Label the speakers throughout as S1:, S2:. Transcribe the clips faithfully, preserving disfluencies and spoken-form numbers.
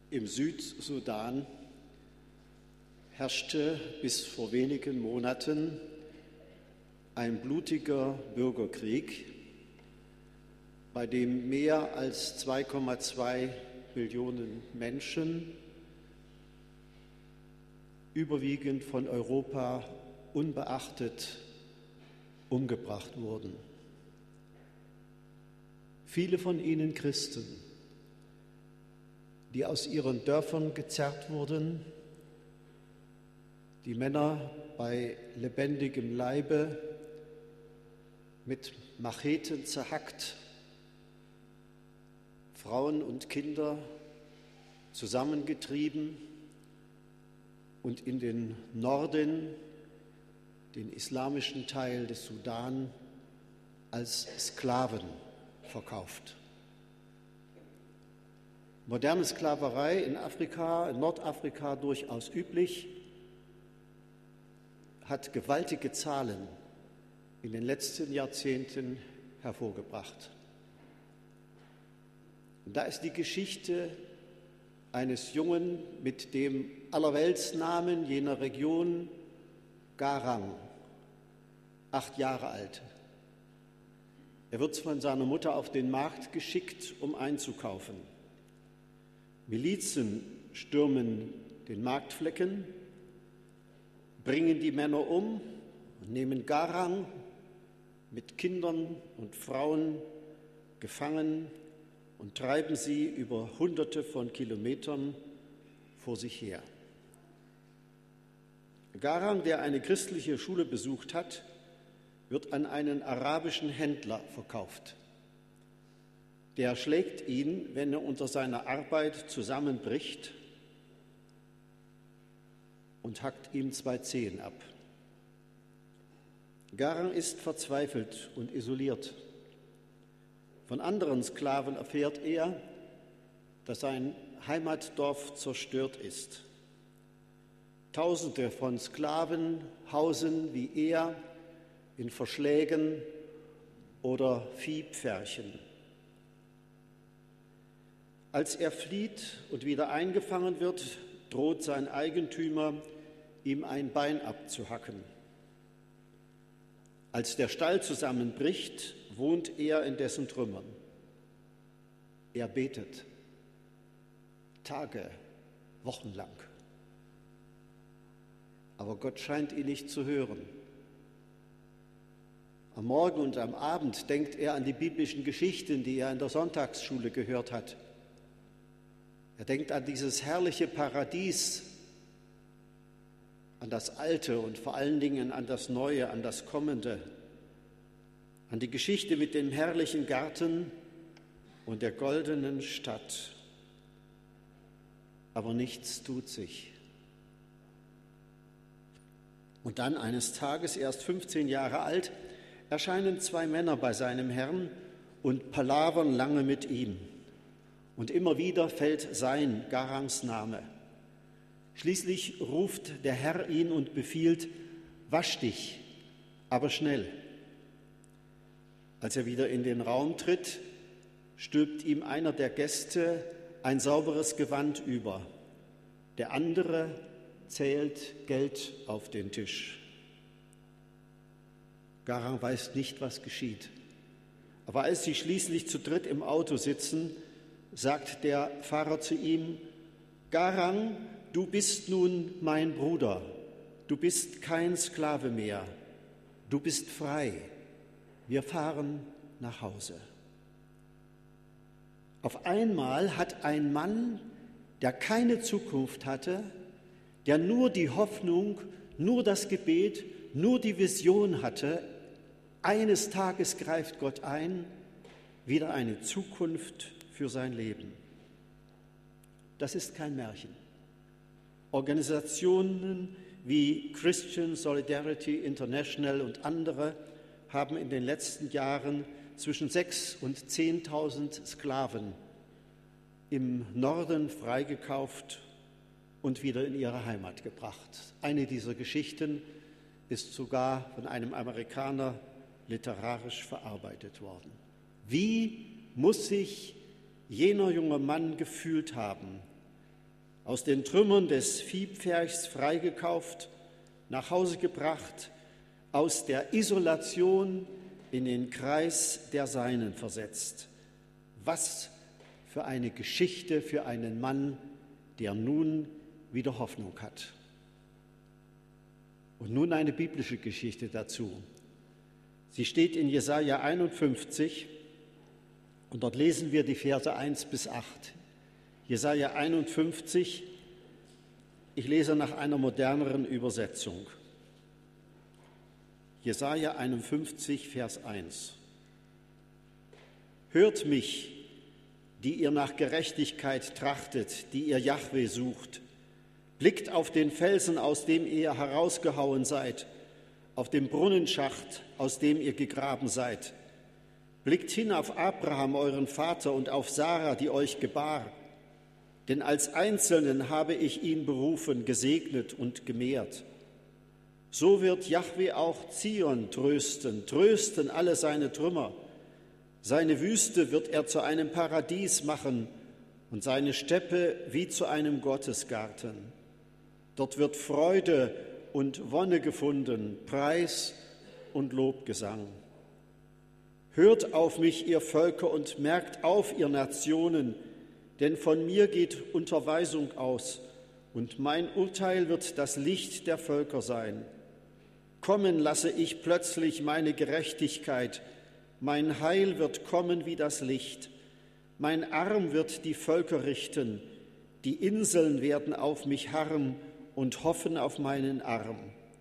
S1: Im Südsudan herrschte bis vor wenigen Monaten ein blutiger Bürgerkrieg, bei dem mehr als zwei Komma zwei Millionen Menschen, überwiegend von Europa unbeachtet, umgebracht wurden. Viele von ihnen Christen, die aus ihren Dörfern gezerrt wurden, die Männer bei lebendigem Leibe mit Macheten zerhackt, Frauen und Kinder zusammengetrieben und in den Norden, den islamischen Teil des Sudan, als Sklaven verkauft. Moderne Sklaverei in Afrika, in Nordafrika durchaus üblich, hat gewaltige Zahlen in den letzten Jahrzehnten hervorgebracht. Und da ist die Geschichte eines Jungen mit dem Allerweltsnamen jener Region, Garang, acht Jahre alt. Er wird von seiner Mutter auf den Markt geschickt, um einzukaufen. Milizen stürmen den Marktflecken, bringen die Männer um und nehmen Garang mit Kindern und Frauen gefangen und treiben sie über Hunderte von Kilometern vor sich her. Garang, der eine christliche Schule besucht hat, wird an einen arabischen Händler verkauft. Der schlägt ihn, wenn er unter seiner Arbeit zusammenbricht, und hackt ihm zwei Zehen ab. Garang ist verzweifelt und isoliert. Von anderen Sklaven erfährt er, dass sein Heimatdorf zerstört ist. Tausende von Sklaven hausen wie er in Verschlägen oder Viehpferchen. Als er flieht und wieder eingefangen wird, droht sein Eigentümer, ihm ein Bein abzuhacken. Als der Stall zusammenbricht, wohnt er in dessen Trümmern. Er betet, Tage, wochenlang. Aber Gott scheint ihn nicht zu hören. Am Morgen und am Abend denkt er an die biblischen Geschichten, die er in der Sonntagsschule gehört hat. Er denkt an dieses herrliche Paradies, an das Alte und vor allen Dingen an das Neue, an das Kommende, an die Geschichte mit dem herrlichen Garten und der goldenen Stadt. Aber nichts tut sich. Und dann eines Tages, erst fünfzehn Jahre alt, erscheinen zwei Männer bei seinem Herrn und palavern lange mit ihm. Und immer wieder fällt sein, Garangs Name. Schließlich ruft der Herr ihn und befiehlt, wasch dich, aber schnell. Als er wieder in den Raum tritt, stülpt ihm einer der Gäste ein sauberes Gewand über. Der andere zählt Geld auf den Tisch. Garang weiß nicht, was geschieht. Aber als sie schließlich zu dritt im Auto sitzen, sagt der Fahrer zu ihm, Garang, du bist nun mein Bruder, du bist kein Sklave mehr, du bist frei, wir fahren nach Hause. Auf einmal hat ein Mann, der keine Zukunft hatte, der nur die Hoffnung, nur das Gebet, nur die Vision hatte, eines Tages greift Gott ein, wieder eine Zukunft für sein Leben. Das ist kein Märchen. Organisationen wie Christian Solidarity International und andere haben in den letzten Jahren zwischen sechstausend und zehntausend Sklaven im Norden freigekauft und wieder in ihre Heimat gebracht. Eine dieser Geschichten ist sogar von einem Amerikaner literarisch verarbeitet worden. Wie muss sich jener junge Mann gefühlt haben, aus den Trümmern des Viehpferchs freigekauft, nach Hause gebracht, aus der Isolation in den Kreis der Seinen versetzt. Was für eine Geschichte für einen Mann, der nun wieder Hoffnung hat. Und nun eine biblische Geschichte dazu. Sie steht in Jesaja einundfünfzig und dort lesen wir die Verse eins bis acht. Jesaja einundfünfzig, ich lese nach einer moderneren Übersetzung. Jesaja einundfünfzig, Vers eins. Hört mich, die ihr nach Gerechtigkeit trachtet, die ihr Jahwe sucht. Blickt auf den Felsen, aus dem ihr herausgehauen seid, auf den Brunnenschacht, aus dem ihr gegraben seid. Blickt hin auf Abraham, euren Vater, und auf Sarah, die euch gebar. Denn als Einzelnen habe ich ihn berufen, gesegnet und gemehrt. So wird Jahwe auch Zion trösten, trösten alle seine Trümmer. Seine Wüste wird er zu einem Paradies machen und seine Steppe wie zu einem Gottesgarten. Dort wird Freude und Wonne gefunden, Preis und Lobgesang. Hört auf mich, ihr Völker, und merkt auf, ihr Nationen, denn von mir geht Unterweisung aus, und mein Urteil wird das Licht der Völker sein. Kommen lasse ich plötzlich meine Gerechtigkeit, mein Heil wird kommen wie das Licht. Mein Arm wird die Völker richten, die Inseln werden auf mich harren und hoffen auf meinen Arm.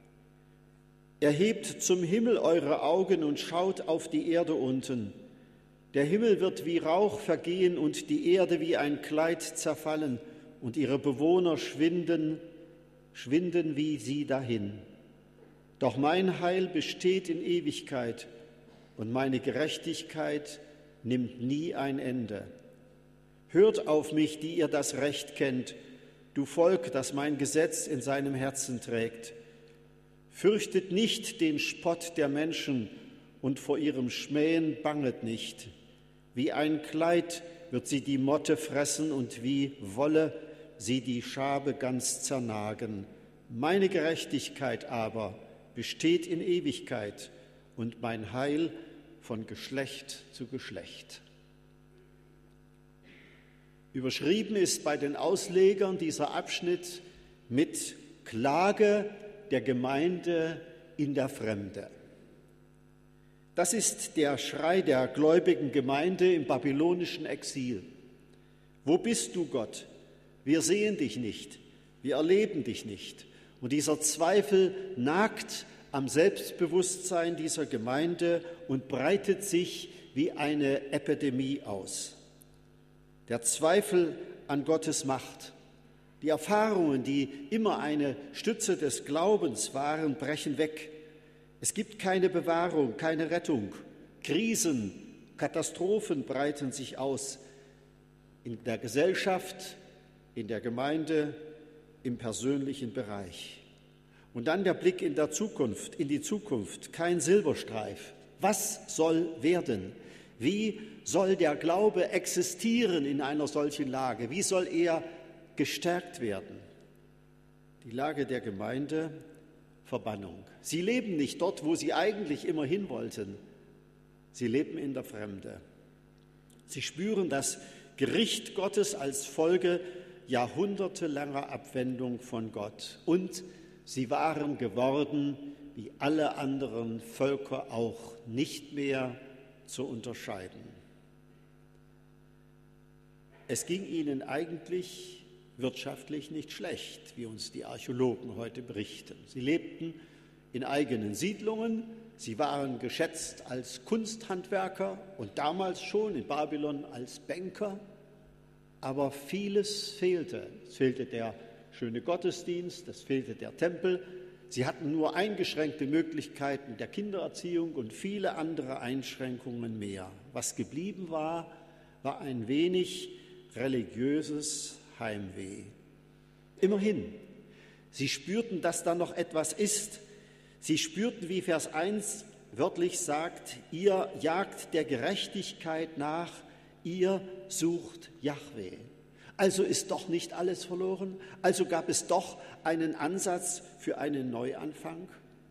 S1: Erhebt zum Himmel eure Augen und schaut auf die Erde unten. Der Himmel wird wie Rauch vergehen und die Erde wie ein Kleid zerfallen und ihre Bewohner schwinden, schwinden wie sie dahin. Doch mein Heil besteht in Ewigkeit und meine Gerechtigkeit nimmt nie ein Ende. Hört auf mich, die ihr das Recht kennt, du Volk, das mein Gesetz in seinem Herzen trägt. Fürchtet nicht den Spott der Menschen und vor ihrem Schmähen banget nicht. Wie ein Kleid wird sie die Motte fressen und wie Wolle sie die Schabe ganz zernagen. Meine Gerechtigkeit aber besteht in Ewigkeit und mein Heil von Geschlecht zu Geschlecht. Überschrieben ist bei den Auslegern dieser Abschnitt mit Klage der Gemeinde in der Fremde. Das ist der Schrei der gläubigen Gemeinde im babylonischen Exil. Wo bist du, Gott? Wir sehen dich nicht, wir erleben dich nicht. Und dieser Zweifel nagt am Selbstbewusstsein dieser Gemeinde und breitet sich wie eine Epidemie aus. Der Zweifel an Gottes Macht, die Erfahrungen, die immer eine Stütze des Glaubens waren, brechen weg. Es gibt keine Bewahrung, keine Rettung. Krisen, Katastrophen breiten sich aus in der Gesellschaft, in der Gemeinde, im persönlichen Bereich. Und dann der Blick in der Zukunft, in die Zukunft, kein Silberstreif. Was soll werden? Wie soll der Glaube existieren in einer solchen Lage? Wie soll er gestärkt werden? Die Lage der Gemeinde, Verbannung. Sie leben nicht dort, wo sie eigentlich immer hin wollten. Sie leben in der Fremde. Sie spüren das Gericht Gottes als Folge jahrhundertelanger Abwendung von Gott. Und sie waren geworden, wie alle anderen Völker auch, nicht mehr zu unterscheiden. Es ging ihnen eigentlich wirtschaftlich nicht schlecht, wie uns die Archäologen heute berichten. Sie lebten in eigenen Siedlungen, sie waren geschätzt als Kunsthandwerker und damals schon in Babylon als Banker, aber vieles fehlte. Es fehlte der schöne Gottesdienst, es fehlte der Tempel. Sie hatten nur eingeschränkte Möglichkeiten der Kindererziehung und viele andere Einschränkungen mehr. Was geblieben war, war ein wenig religiöses Heimweh. Immerhin, sie spürten, dass da noch etwas ist. Sie spürten, wie Vers eins wörtlich sagt, ihr jagt der Gerechtigkeit nach, ihr sucht Jahwe. Also ist doch nicht alles verloren? Also gab es doch einen Ansatz für einen Neuanfang?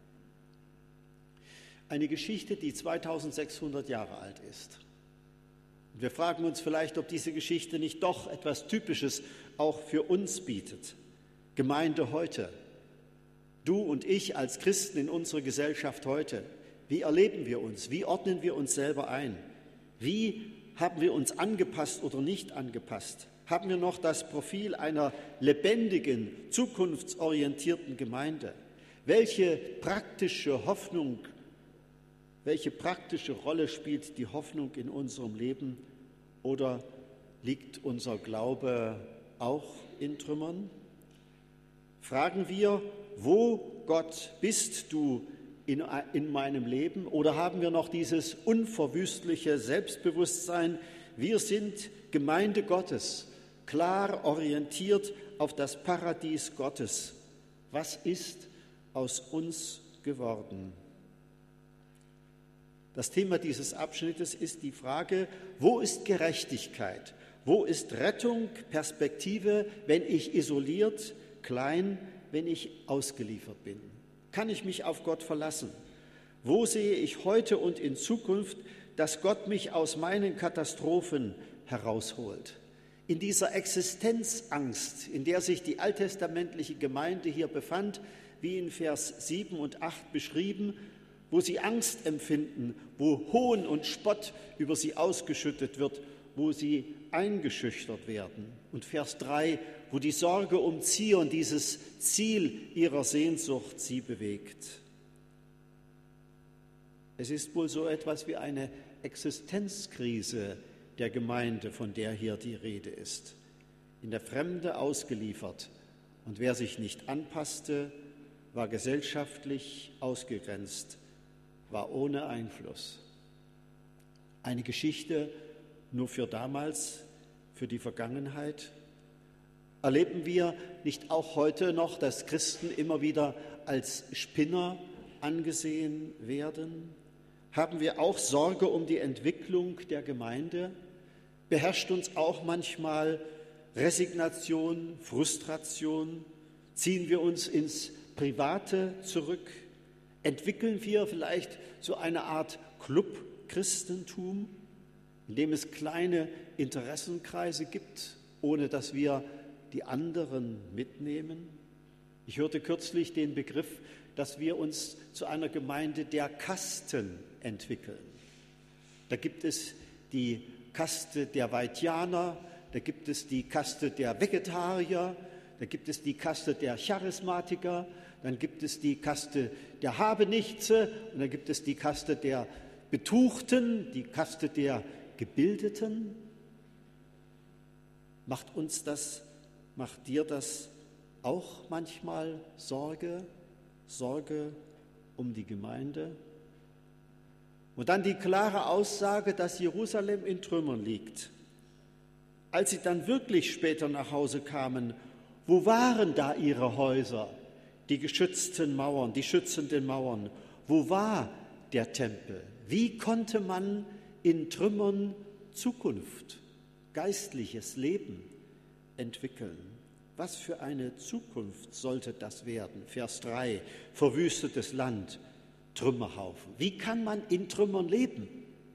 S1: Eine Geschichte, die zweitausendsechshundert Jahre alt ist. Und wir fragen uns vielleicht, ob diese Geschichte nicht doch etwas Typisches auch für uns bietet. Gemeinde heute. Du und ich als Christen in unserer Gesellschaft heute. Wie erleben wir uns? Wie ordnen wir uns selber ein? Wie haben wir uns angepasst oder nicht angepasst? Haben wir noch das Profil einer lebendigen, zukunftsorientierten Gemeinde? Welche praktische Hoffnung, welche praktische Rolle spielt die Hoffnung in unserem Leben? Oder liegt unser Glaube auch in Trümmern? Fragen wir, wo Gott bist du in, in meinem Leben? Oder haben wir noch dieses unverwüstliche Selbstbewusstsein, wir sind Gemeinde Gottes, klar orientiert auf das Paradies Gottes. Was ist aus uns geworden? Das Thema dieses Abschnittes ist die Frage, wo ist Gerechtigkeit? Wo ist Rettung, Perspektive, wenn ich isoliert, klein, wenn ich ausgeliefert bin? Kann ich mich auf Gott verlassen? Wo sehe ich heute und in Zukunft, dass Gott mich aus meinen Katastrophen herausholt? In dieser Existenzangst, in der sich die alttestamentliche Gemeinde hier befand, wie in Vers sieben und acht beschrieben, wo sie Angst empfinden, wo Hohn und Spott über sie ausgeschüttet wird, wo sie eingeschüchtert werden. Und Vers drei, wo die Sorge um Zion, dieses Ziel ihrer Sehnsucht, sie bewegt. Es ist wohl so etwas wie eine Existenzkrise der Gemeinde, von der hier die Rede ist. In der Fremde ausgeliefert. Und wer sich nicht anpasste, war gesellschaftlich ausgegrenzt, war ohne Einfluss. Eine Geschichte nur für damals, für die Vergangenheit. Erleben wir nicht auch heute noch, dass Christen immer wieder als Spinner angesehen werden? Haben wir auch Sorge um die Entwicklung der Gemeinde? Beherrscht uns auch manchmal Resignation, Frustration? Ziehen wir uns ins Private zurück? Entwickeln wir vielleicht so eine Art Club-Christentum, in dem es kleine Interessenkreise gibt, ohne dass wir die anderen mitnehmen? Ich hörte kürzlich den Begriff, dass wir uns zu einer Gemeinde der Kasten entwickeln. Da gibt es die Kaste der Vaitianer, da gibt es die Kaste der Vegetarier, da gibt es die Kaste der Charismatiker, dann gibt es die Kaste der Habenichtse und dann gibt es die Kaste der Betuchten, die Kaste der Gebildeten. Macht uns das, macht dir das auch manchmal Sorge? Sorge um die Gemeinde? Und dann die klare Aussage, dass Jerusalem in Trümmern liegt. Als sie dann wirklich später nach Hause kamen, wo waren da ihre Häuser, die geschützten Mauern, die schützenden Mauern? Wo war der Tempel? Wie konnte man in Trümmern Zukunft, geistliches Leben entwickeln? Was für eine Zukunft sollte das werden? Vers drei, verwüstetes Land, Trümmerhaufen. Wie kann man in Trümmern leben?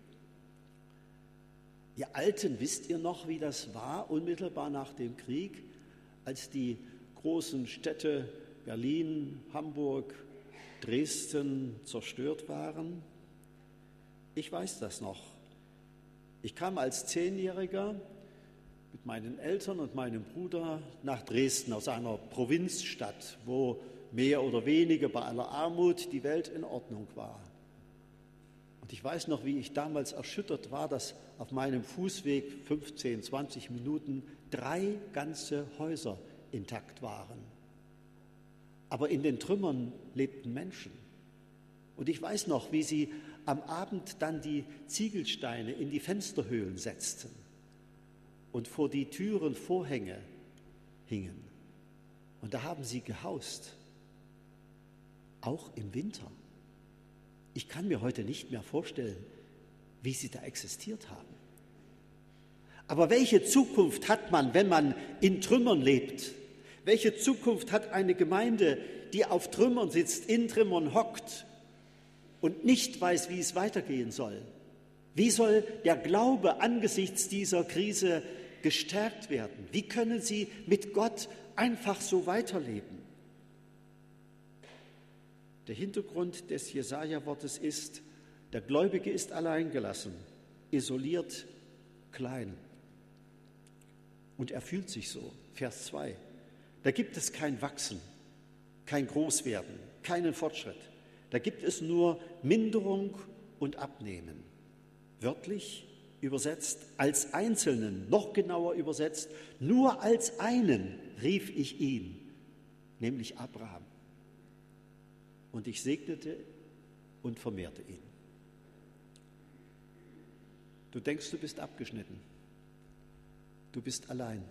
S1: Ihr Alten, wisst ihr noch, wie das war, unmittelbar nach dem Krieg, als die großen Städte Berlin, Hamburg, Dresden zerstört waren? Ich weiß das noch. Ich kam als Zehnjähriger mit meinen Eltern und meinem Bruder nach Dresden aus einer Provinzstadt, wo mehr oder weniger bei aller Armut die Welt in Ordnung war. Und ich weiß noch, wie ich damals erschüttert war, dass auf meinem Fußweg fünfzehn, zwanzig Minuten drei ganze Häuser intakt waren. Aber in den Trümmern lebten Menschen. Und ich weiß noch, wie sie am Abend dann die Ziegelsteine in die Fensterhöhlen setzten und vor die Türen Vorhänge hingen. Und da haben sie gehaust, auch im Winter. Ich kann mir heute nicht mehr vorstellen, wie sie da existiert haben. Aber welche Zukunft hat man, wenn man in Trümmern lebt? Welche Zukunft hat eine Gemeinde, die auf Trümmern sitzt, in Trümmern hockt und nicht weiß, wie es weitergehen soll? Wie soll der Glaube angesichts dieser Krise gestärkt werden? Wie können sie mit Gott einfach so weiterleben? Der Hintergrund des Jesaja-Wortes ist, der Gläubige ist alleingelassen, isoliert, klein. Und er fühlt sich so. Vers zwei. Da gibt es kein Wachsen, kein Großwerden, keinen Fortschritt. Da gibt es nur Minderung und Abnehmen. Wörtlich übersetzt, als Einzelnen, noch genauer übersetzt, nur als einen rief ich ihn, nämlich Abraham. Und ich segnete und vermehrte ihn. Du denkst, du bist abgeschnitten. Du bist allein.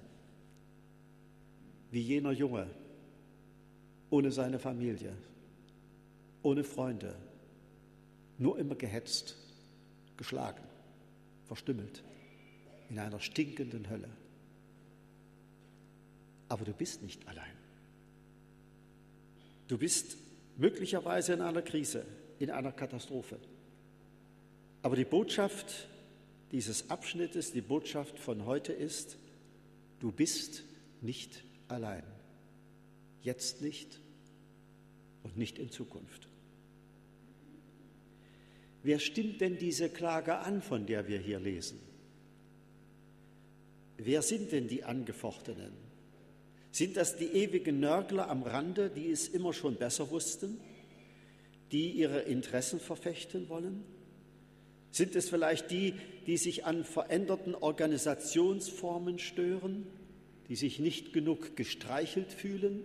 S1: Wie jener Junge, ohne seine Familie, ohne Freunde, nur immer gehetzt, geschlagen, verstümmelt, in einer stinkenden Hölle. Aber du bist nicht allein. Du bist möglicherweise in einer Krise, in einer Katastrophe. Aber die Botschaft dieses Abschnittes, die Botschaft von heute ist, du bist nicht allein. Jetzt nicht und nicht in Zukunft. Wer stimmt denn diese Klage an, von der wir hier lesen? Wer sind denn die Angefochtenen? Sind das die ewigen Nörgler am Rande, die es immer schon besser wussten, die ihre Interessen verfechten wollen? Sind es vielleicht die, die sich an veränderten Organisationsformen stören, die sich nicht genug gestreichelt fühlen?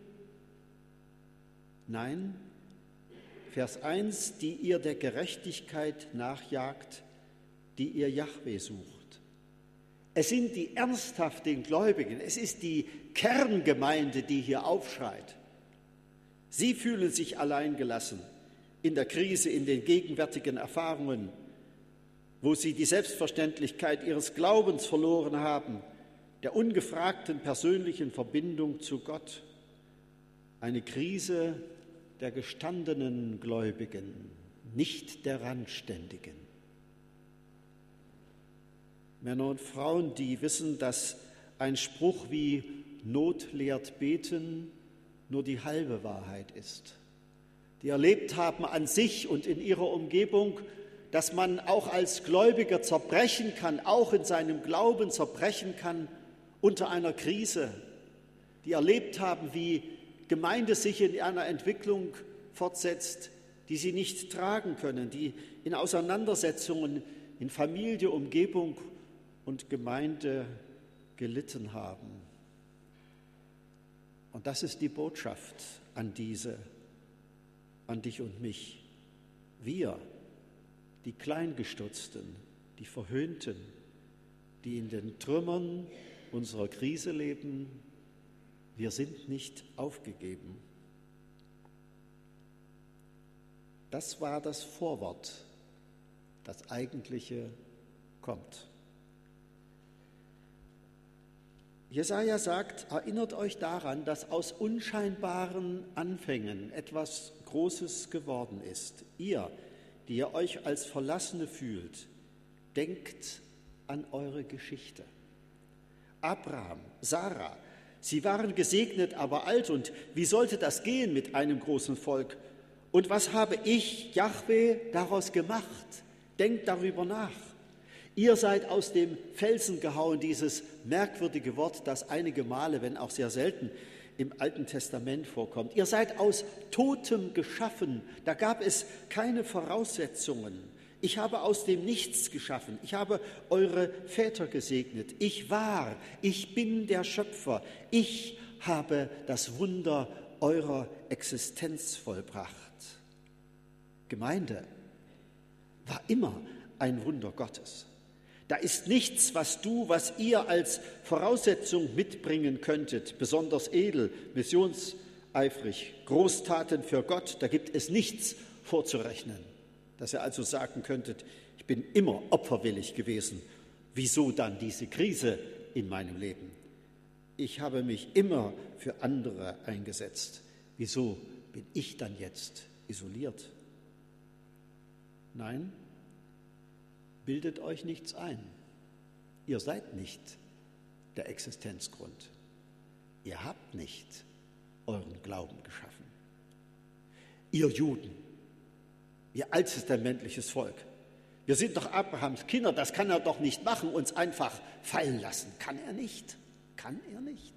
S1: Nein, Vers eins, die ihr der Gerechtigkeit nachjagt, die ihr Jahwe sucht. Es sind die ernsthaften Gläubigen, es ist die Kerngemeinde, die hier aufschreit. Sie fühlen sich alleingelassen in der Krise, in den gegenwärtigen Erfahrungen, wo sie die Selbstverständlichkeit ihres Glaubens verloren haben, der ungefragten persönlichen Verbindung zu Gott. Eine Krise der gestandenen Gläubigen, nicht der Randständigen. Männer und Frauen, die wissen, dass ein Spruch wie Not lehrt beten nur die halbe Wahrheit ist. Die erlebt haben an sich und in ihrer Umgebung, dass man auch als Gläubiger zerbrechen kann, auch in seinem Glauben zerbrechen kann unter einer Krise. Die erlebt haben, wie Gemeinde sich in einer Entwicklung fortsetzt, die sie nicht tragen können, die in Auseinandersetzungen in Familie, Umgebung und Gemeinde gelitten haben. Und das ist die Botschaft an diese, an dich und mich. Wir, die Kleingestutzten, die Verhöhnten, die in den Trümmern unserer Krise leben, wir sind nicht aufgegeben. Das war das Vorwort, das Eigentliche kommt. Jesaja sagt, erinnert euch daran, dass aus unscheinbaren Anfängen etwas Großes geworden ist. Ihr, die ihr euch als Verlassene fühlt, denkt an eure Geschichte. Abraham, Sarah, sie waren gesegnet, aber alt. Und wie sollte das gehen mit einem großen Volk? Und was habe ich, Jahwe, daraus gemacht? Denkt darüber nach. Ihr seid aus dem Felsen gehauen, dieses merkwürdige Wort, das einige Male, wenn auch sehr selten, im Alten Testament vorkommt. Ihr seid aus Totem geschaffen, da gab es keine Voraussetzungen. Ich habe aus dem Nichts geschaffen, ich habe eure Väter gesegnet. Ich war, ich bin der Schöpfer, ich habe das Wunder eurer Existenz vollbracht. Gemeinde war immer ein Wunder Gottes. Da ist nichts, was du, was ihr als Voraussetzung mitbringen könntet, besonders edel, missionseifrig, Großtaten für Gott, da gibt es nichts vorzurechnen, dass ihr also sagen könntet, ich bin immer opferwillig gewesen Wieso dann diese Krise in meinem Leben? Ich habe mich immer für andere eingesetzt. Wieso bin ich dann jetzt isoliert? Nein, bildet euch nichts ein. Ihr seid nicht der Existenzgrund. Ihr habt nicht euren Glauben geschaffen. Ihr Juden, ihr alttestamentliches Volk, wir sind doch Abrahams Kinder, das kann er doch nicht machen, uns einfach fallen lassen. Kann er nicht, kann er nicht.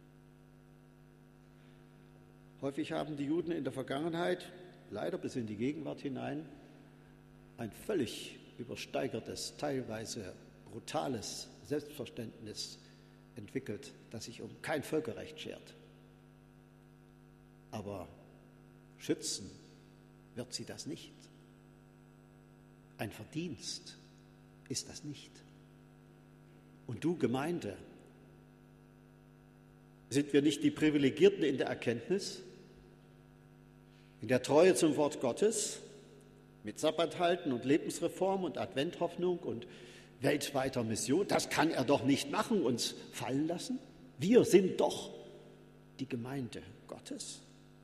S1: Häufig haben die Juden in der Vergangenheit, leider bis in die Gegenwart hinein, ein völlig übersteigertes, teilweise brutales Selbstverständnis entwickelt, das sich um kein Völkerrecht schert. Aber schützen wird sie das nicht. Ein Verdienst ist das nicht. Und du, Gemeinde, sind wir nicht die Privilegierten in der Erkenntnis, in der Treue zum Wort Gottes, mit Sabbathalten und Lebensreform und Adventhoffnung und weltweiter Mission? Das kann er doch nicht machen, uns fallen lassen. Wir sind doch die Gemeinde Gottes.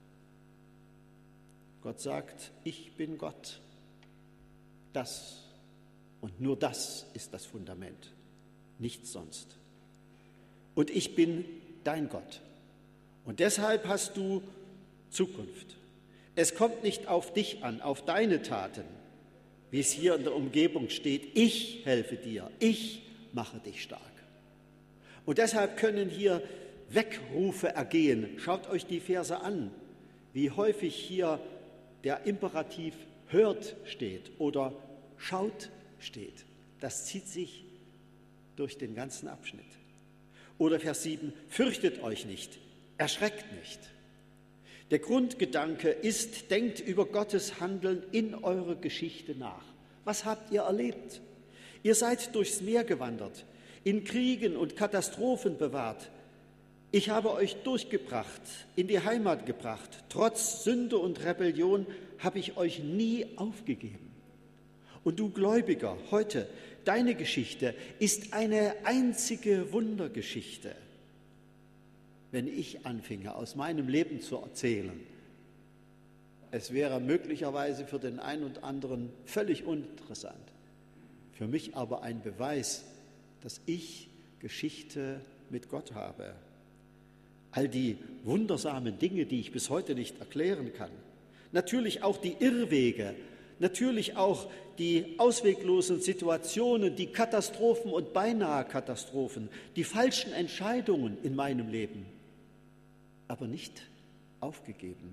S1: Gott sagt, ich bin Gott. Das und nur das ist das Fundament, nichts sonst. Und ich bin dein Gott. Und deshalb hast du Zukunft. Es kommt nicht auf dich an, auf deine Taten, wie es hier in der Umgebung steht. Ich helfe dir, ich mache dich stark. Und deshalb können hier Weckrufe ergehen. Schaut euch die Verse an, wie häufig hier der Imperativ hört steht oder schaut steht. Das zieht sich durch den ganzen Abschnitt. Oder Vers sieben, fürchtet euch nicht, erschreckt nicht. Der Grundgedanke ist, denkt über Gottes Handeln in eurer Geschichte nach. Was habt ihr erlebt? Ihr seid durchs Meer gewandert, in Kriegen und Katastrophen bewahrt. Ich habe euch durchgebracht, in die Heimat gebracht. Trotz Sünde und Rebellion habe ich euch nie aufgegeben. Und du Gläubiger, heute, deine Geschichte ist eine einzige Wundergeschichte. Wenn ich anfinge, aus meinem Leben zu erzählen, es wäre möglicherweise für den einen und anderen völlig uninteressant. Für mich aber ein Beweis, dass ich Geschichte mit Gott habe. All die wundersamen Dinge, die ich bis heute nicht erklären kann. Natürlich auch die Irrwege, natürlich auch die ausweglosen Situationen, die Katastrophen und beinahe Katastrophen, die falschen Entscheidungen in meinem Leben, aber nicht aufgegeben.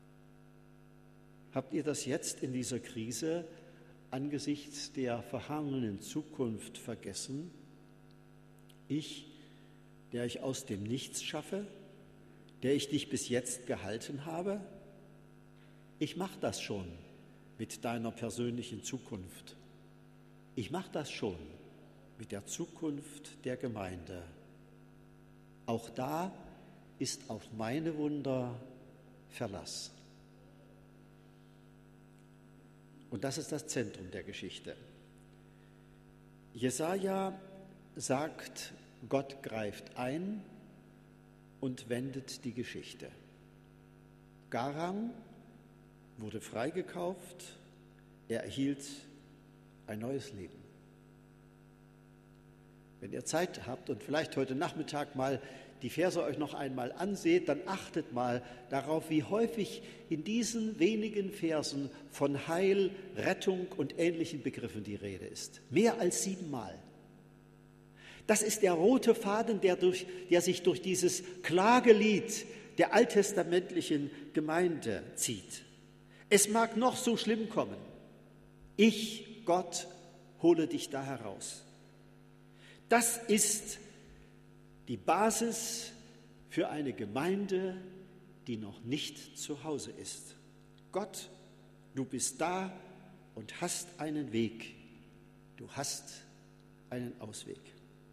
S1: Habt ihr das jetzt in dieser Krise angesichts der verhangenen Zukunft vergessen? Ich, der ich aus dem Nichts schaffe, der ich dich bis jetzt gehalten habe? Ich mache das schon mit deiner persönlichen Zukunft. Ich mache das schon mit der Zukunft der Gemeinde. Auch da ist auf meine Wunder Verlass. Und das ist das Zentrum der Geschichte. Jesaja sagt, Gott greift ein und wendet die Geschichte. Garam wurde freigekauft, er erhielt ein neues Leben. Wenn ihr Zeit habt und vielleicht heute Nachmittag mal die Verse euch noch einmal anseht, dann achtet mal darauf, wie häufig in diesen wenigen Versen von Heil, Rettung und ähnlichen Begriffen die Rede ist. Mehr als siebenmal. Das ist der rote Faden, der, durch, der sich durch dieses Klagelied der alttestamentlichen Gemeinde zieht. Es mag noch so schlimm kommen. Ich, Gott, hole dich da heraus. Das ist die Basis für eine Gemeinde, die noch nicht zu Hause ist. Gott, du bist da und hast einen Weg. Du hast einen Ausweg.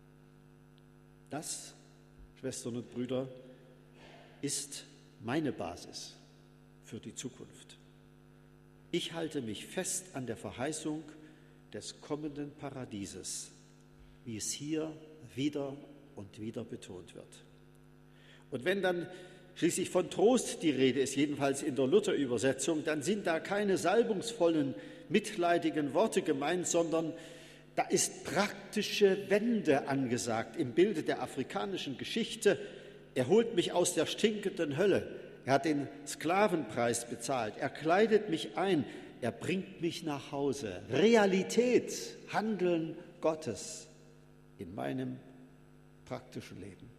S1: Das, Schwestern und Brüder, ist meine Basis für die Zukunft. Ich halte mich fest an der Verheißung des kommenden Paradieses, wie es hier wieder und wieder betont wird. Und wenn dann schließlich von Trost die Rede ist, jedenfalls in der Luther-Übersetzung, dann sind da keine salbungsvollen, mitleidigen Worte gemeint, sondern da ist praktische Wende angesagt im Bilde der afrikanischen Geschichte. Er holt mich aus der stinkenden Hölle. Er hat den Sklavenpreis bezahlt. Er kleidet mich ein. Er bringt mich nach Hause. Realität, Handeln Gottes in meinem praktischen Leben.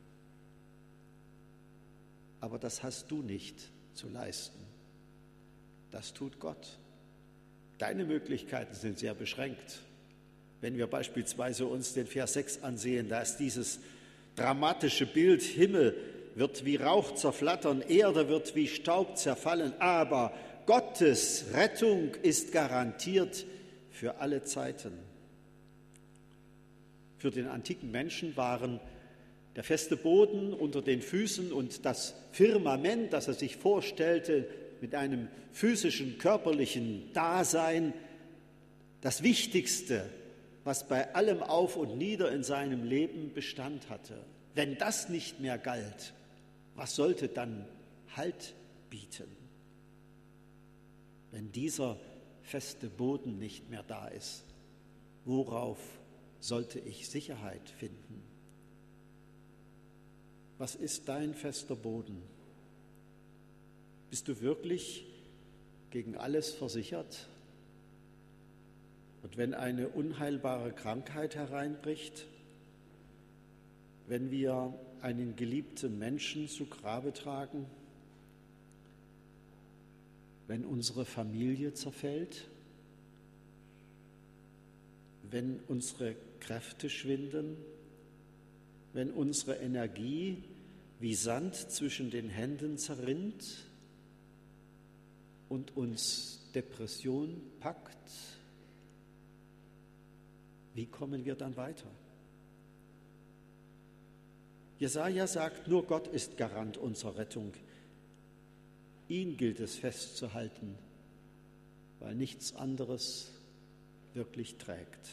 S1: Aber das hast du nicht zu leisten. Das tut Gott. Deine Möglichkeiten sind sehr beschränkt. Wenn wir beispielsweise uns den Vers sechs ansehen, da ist dieses dramatische Bild, Himmel wird wie Rauch zerflattern, Erde wird wie Staub zerfallen, aber Gottes Rettung ist garantiert für alle Zeiten. Für den antiken Menschen waren der feste Boden unter den Füßen und das Firmament, das er sich vorstellte, mit einem physischen, körperlichen Dasein, das Wichtigste, was bei allem Auf und Nieder in seinem Leben Bestand hatte. Wenn das nicht mehr galt, was sollte dann Halt bieten? Wenn dieser feste Boden nicht mehr da ist, worauf sollte ich Sicherheit finden? Was ist dein fester Boden? Bist du wirklich gegen alles versichert? Und wenn eine unheilbare Krankheit hereinbricht, wenn wir einen geliebten Menschen zu Grabe tragen, wenn unsere Familie zerfällt, wenn unsere Kräfte schwinden, wenn unsere Energie wie Sand zwischen den Händen zerrinnt und uns Depression packt, wie kommen wir dann weiter? Jesaja sagt, nur Gott ist Garant unserer Rettung. Ihn gilt es festzuhalten, weil nichts anderes wirklich trägt.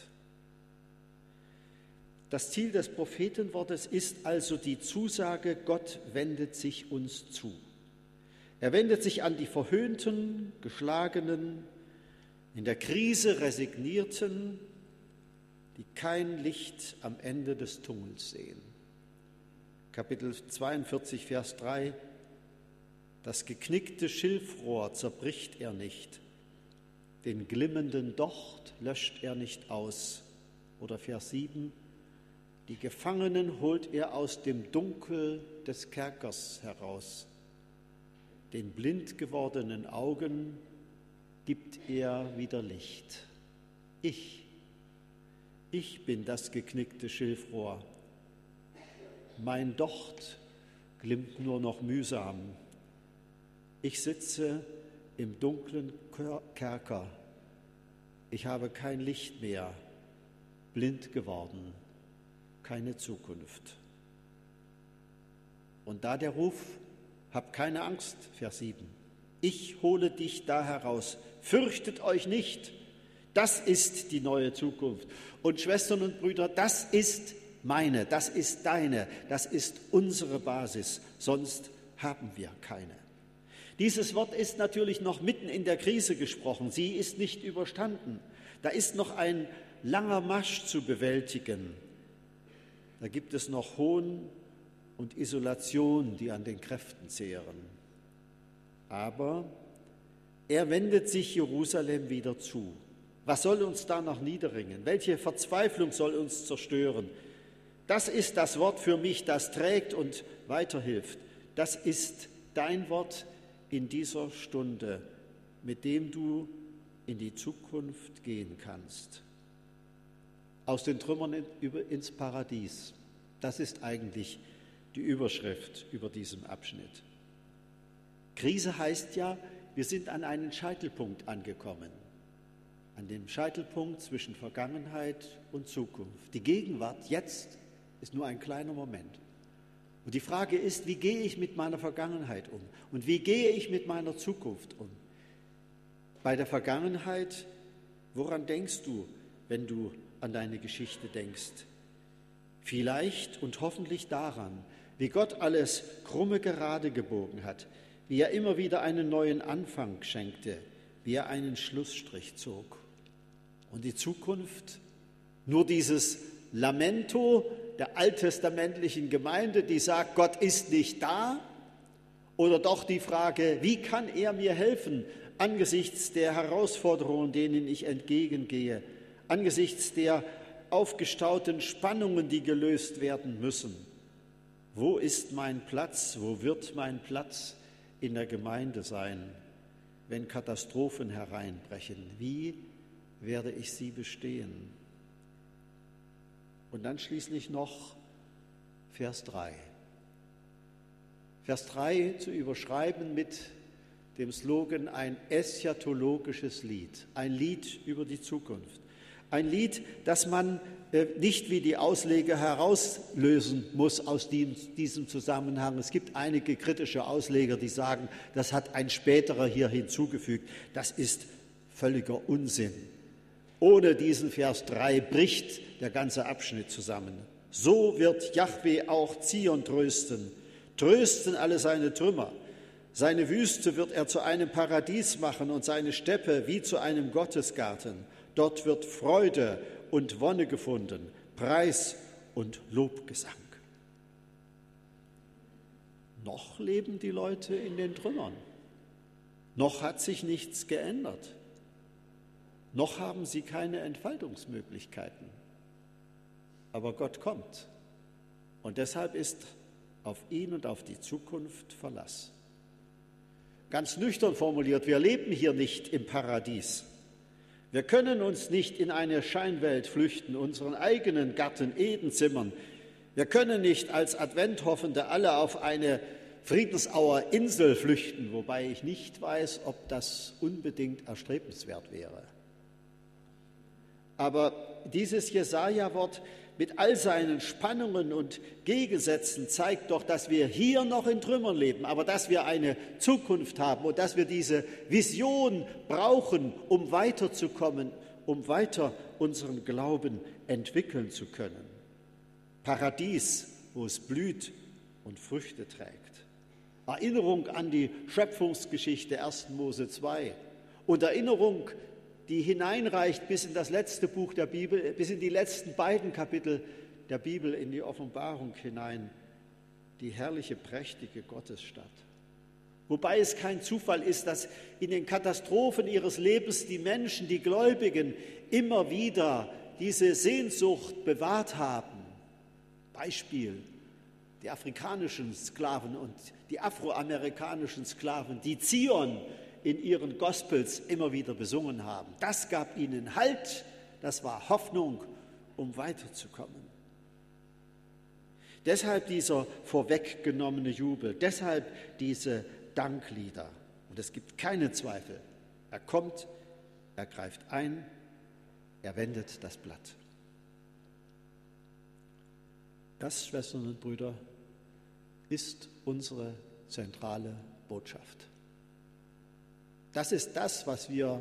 S1: Das Ziel des Prophetenwortes ist also die Zusage, Gott wendet sich uns zu. Er wendet sich an die Verhöhnten, Geschlagenen, in der Krise Resignierten, die kein Licht am Ende des Tunnels sehen. Kapitel zweiundvierzig, Vers drei: Das geknickte Schilfrohr zerbricht er nicht, den glimmenden Docht löscht er nicht aus. Oder Vers sieben: Die Gefangenen holt er aus dem Dunkel des Kerkers heraus. Den blind gewordenen Augen gibt er wieder Licht. Ich, ich bin das geknickte Schilfrohr. Mein Docht glimmt nur noch mühsam. Ich sitze im dunklen Kerker. Ich habe kein Licht mehr, blind geworden, keine Zukunft. Und da der Ruf: Hab keine Angst, Vers sieben. Ich hole dich da heraus. Fürchtet euch nicht. Das ist die neue Zukunft. Und Schwestern und Brüder, das ist meine, das ist deine, das ist unsere Basis. Sonst haben wir keine. Dieses Wort ist natürlich noch mitten in der Krise gesprochen. Sie ist nicht überstanden. Da ist noch ein langer Marsch zu bewältigen. Da gibt es noch Hohn und Isolation, die an den Kräften zehren. Aber er wendet sich Jerusalem wieder zu. Was soll uns da noch niederringen? Welche Verzweiflung soll uns zerstören? Das ist das Wort für mich, das trägt und weiterhilft. Das ist dein Wort in dieser Stunde, mit dem du in die Zukunft gehen kannst. Aus den Trümmern ins Paradies. Das ist eigentlich die Überschrift über diesem Abschnitt. Krise heißt ja, wir sind an einen Scheitelpunkt angekommen. An dem Scheitelpunkt zwischen Vergangenheit und Zukunft. Die Gegenwart jetzt ist nur ein kleiner Moment. Und die Frage ist, wie gehe ich mit meiner Vergangenheit um? Und wie gehe ich mit meiner Zukunft um? Bei der Vergangenheit, woran denkst du, wenn du an deine Geschichte denkst? Vielleicht und hoffentlich daran, wie Gott alles krumme gerade gebogen hat, wie er immer wieder einen neuen Anfang schenkte, wie er einen Schlussstrich zog. Und die Zukunft? Nur dieses Lamento der alttestamentlichen Gemeinde, die sagt, Gott ist nicht da? Oder doch die Frage, wie kann er mir helfen angesichts der Herausforderungen, denen ich entgegengehe, angesichts der aufgestauten Spannungen, die gelöst werden müssen? Wo ist mein Platz, wo wird mein Platz in der Gemeinde sein, wenn Katastrophen hereinbrechen? Wie werde ich sie bestehen? Und dann schließlich noch Vers drei. Vers drei zu überschreiben mit dem Slogan ein eschatologisches Lied, ein Lied über die Zukunft. Ein Lied, das man äh, nicht wie die Ausleger herauslösen muss aus dem, diesem Zusammenhang. Es gibt einige kritische Ausleger, die sagen, das hat ein späterer hier hinzugefügt. Das ist völliger Unsinn. Ohne diesen Vers drei bricht der ganze Abschnitt zusammen. So wird Jahwe auch Zion trösten, trösten alle seine Trümmer. Seine Wüste wird er zu einem Paradies machen und seine Steppe wie zu einem Gottesgarten. Dort wird Freude und Wonne gefunden, Preis und Lobgesang. Noch leben die Leute in den Trümmern. Noch hat sich nichts geändert. Noch haben sie keine Entfaltungsmöglichkeiten. Aber Gott kommt. Und deshalb ist auf ihn und auf die Zukunft Verlass. Ganz nüchtern formuliert, wir leben hier nicht im Paradies. Wir können uns nicht in eine Scheinwelt flüchten, unseren eigenen Garten Eden zimmern. Wir können nicht als Adventhoffende alle auf eine Friedensauer Insel flüchten, wobei ich nicht weiß, ob das unbedingt erstrebenswert wäre. Aber dieses Jesaja-Wort mit all seinen Spannungen und Gegensätzen zeigt doch, dass wir hier noch in Trümmern leben, aber dass wir eine Zukunft haben und dass wir diese Vision brauchen, um weiterzukommen, um weiter unseren Glauben entwickeln zu können. Paradies, wo es blüht und Früchte trägt. Erinnerung an die Schöpfungsgeschichte ersten Mose zwei und Erinnerung, die hineinreicht bis in das letzte Buch der Bibel, bis in die letzten beiden Kapitel der Bibel, in die Offenbarung hinein, die herrliche, prächtige Gottesstadt. Wobei es kein Zufall ist, dass in den Katastrophen ihres Lebens die Menschen, die Gläubigen, immer wieder diese Sehnsucht bewahrt haben. Beispiel, die afrikanischen Sklaven und die afroamerikanischen Sklaven, die Zion in ihren Gospels immer wieder besungen haben. Das gab ihnen Halt, das war Hoffnung, um weiterzukommen. Deshalb dieser vorweggenommene Jubel, deshalb diese Danklieder. Und es gibt keinen Zweifel, er kommt, er greift ein, er wendet das Blatt. Das, Schwestern und Brüder, ist unsere zentrale Botschaft. Das ist das, was wir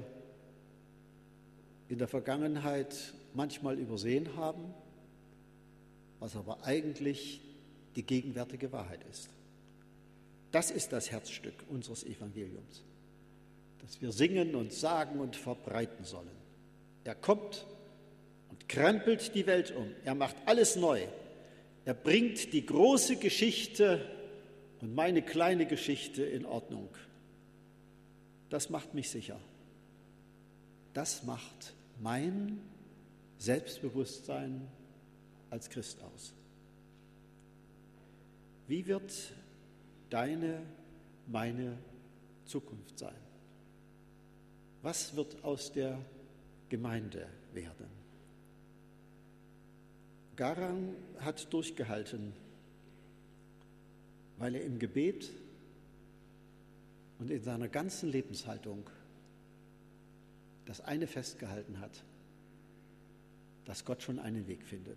S1: in der Vergangenheit manchmal übersehen haben, was aber eigentlich die gegenwärtige Wahrheit ist. Das ist das Herzstück unseres Evangeliums, das wir singen und sagen und verbreiten sollen. Er kommt und krempelt die Welt um. Er macht alles neu. Er bringt die große Geschichte und meine kleine Geschichte in Ordnung. Das macht mich sicher. Das macht mein Selbstbewusstsein als Christ aus. Wie wird deine, meine Zukunft sein? Was wird aus der Gemeinde werden? Garang hat durchgehalten, weil er im Gebet und in seiner ganzen Lebenshaltung das eine festgehalten hat, dass Gott schon einen Weg findet.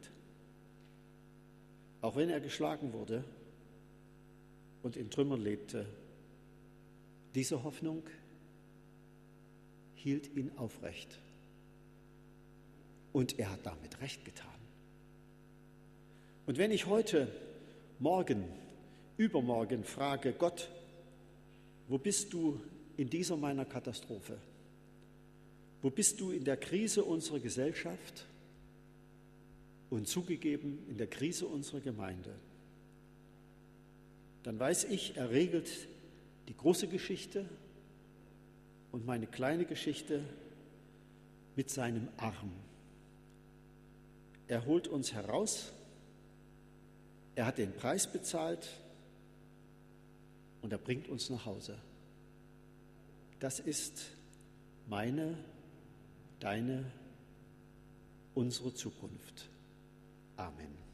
S1: Auch wenn er geschlagen wurde und in Trümmern lebte, diese Hoffnung hielt ihn aufrecht. Und er hat damit recht getan. Und wenn ich heute, morgen, übermorgen frage, Gott, wo bist du in dieser meiner Katastrophe? Wo bist du in der Krise unserer Gesellschaft und zugegeben in der Krise unserer Gemeinde? Dann weiß ich, er regelt die große Geschichte und meine kleine Geschichte mit seinem Arm. Er holt uns heraus, er hat den Preis bezahlt und er bringt uns nach Hause. Das ist meine, deine, unsere Zukunft. Amen.